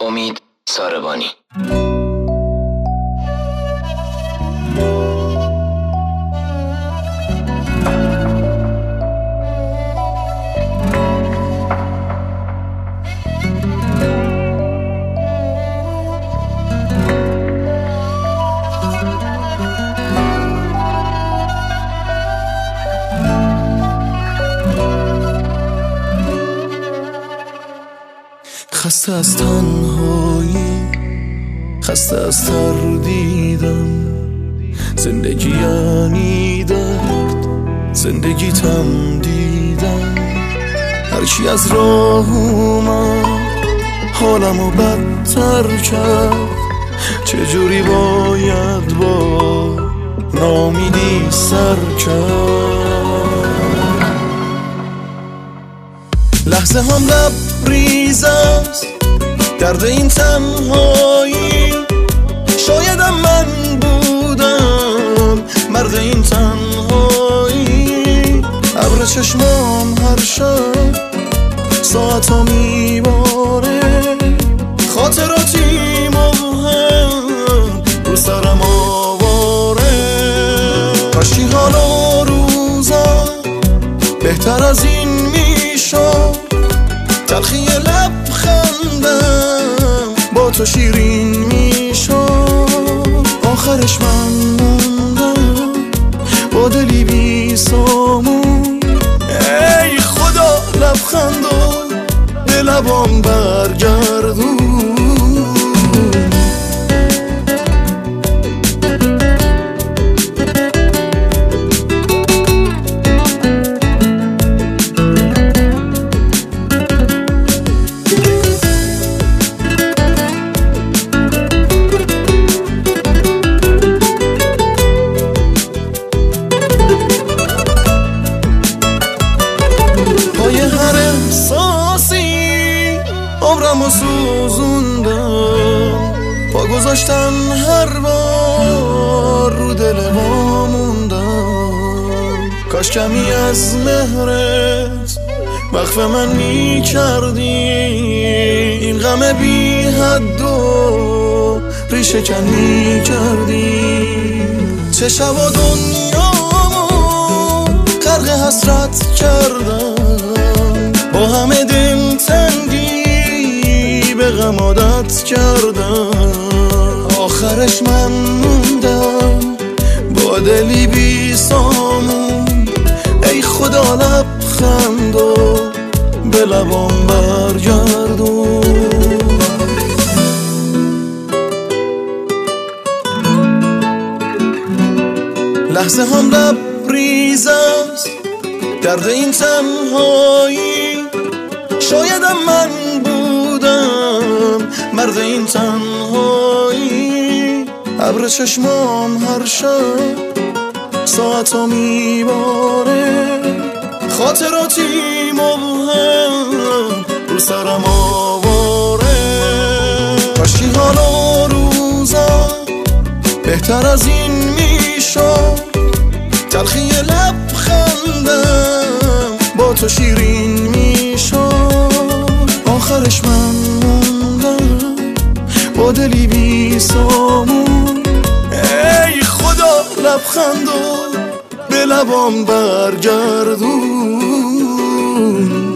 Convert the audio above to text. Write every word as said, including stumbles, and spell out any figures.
امید ساربانی. خسته از تنهایی، خسته از تردیدم، زندگی یعنی درد، زندگیتم دیدم. هرچی از راه اومد حالمو بدتر کرد، چجوری باید با ناامیدی سر کرد. لحظه هم لبریز است درد این تنهایی، شایدم من بودم مرد این تنهایی. ابر چشمام هر شب ساعتا میباره، خاطراتی مبهم رو سرم آواره. کاشی حالا روزا بهتر از این میشد، تلخی لبخندم با تو شیرین میشد. آخرش من موندم با دلی بی سامون، ای خدا لبخندم به لبام برگردون. عمرمو سوزوندم، پا گذاشتم هر بار رو دل ما موندم. کاش کمی از مهرت وقف من می کردی، این غم بی حد و ریشه کن می کردی. چه شب و دنیامو غرق حسرت کردم، با همه دل تنگی به غم عادت کردم. آخرش من موندم با دلی بی سامون، ای خدا لبخندو به لبام برگردون. لحظه هم لبریز است درد این تنهایی، شایدم من بودم مرد این تنهایی. ابر چشمام هر شب ساعتا میباره، خاطراتی مبهم رو سرم آواره. کاشکی حالا روزا بهتر از این میشد، تلخی لبخندم با تو شیرین میشد. آخرش من موندم با دلی بی سامون، ای خدا لبخندو به لبام برگردون.